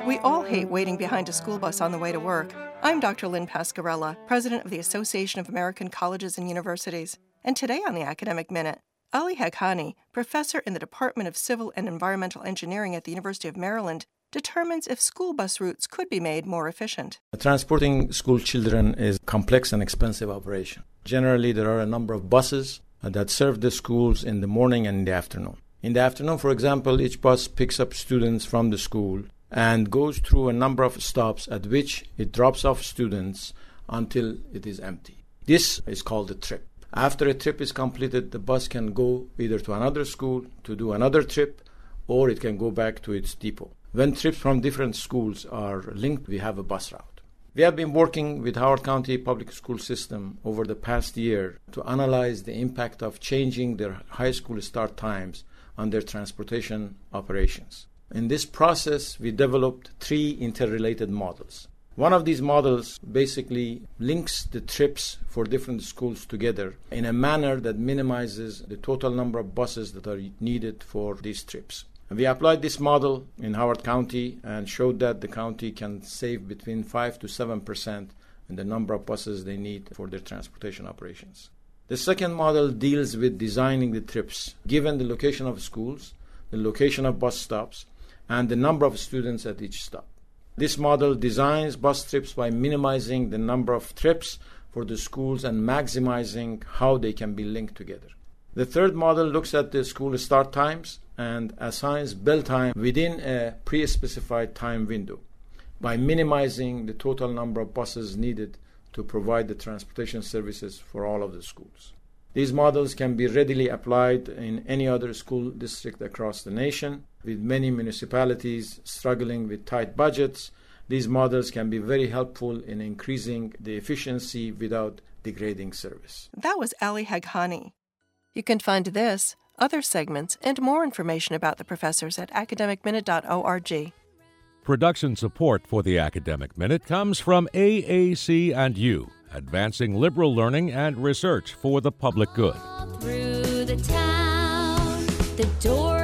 We all hate waiting behind a school bus on the way to work. I'm Dr. Lynn Pasquarella, president of the Association of American Colleges and Universities. And today on the Academic Minute, Ali Haghani, professor in the Department of Civil and Environmental Engineering at the University of Maryland, determines if school bus routes could be made more efficient. Transporting school children is a complex and expensive operation. Generally, there are a number of buses that serve the schools in the morning and in the afternoon. In the afternoon, for example, each bus picks up students from the school and goes through a number of stops at which it drops off students until it is empty. This is called a trip. After a trip is completed, the bus can go either to another school to do another trip, or it can go back to its depot. When trips from different schools are linked, we have a bus route. We have been working with Howard County Public School System over the past year to analyze the impact of changing their high school start times on their transportation operations. In this process, we developed 3 interrelated models. One of these models basically links the trips for different schools together in a manner that minimizes the total number of buses that are needed for these trips. We applied this model in Howard County and showed that the county can save between 5 to 7% in the number of buses they need for their transportation operations. The second model deals with designing the trips, given the location of schools, the location of bus stops, and the number of students at each stop. This model designs bus trips by minimizing the number of trips for the schools and maximizing how they can be linked together. The third model looks at the school start times and assigns bell time within a pre-specified time window by minimizing the total number of buses needed to provide the transportation services for all of the schools. These models can be readily applied in any other school district across the nation. With many municipalities struggling with tight budgets, these models can be very helpful in increasing the efficiency without degrading service. That was Ali Haghani. You can find this, other segments, and more information about the professors at academicminute.org. Production support for the Academic Minute comes from AAC&U, advancing liberal learning and research for the public good. Through the town, the door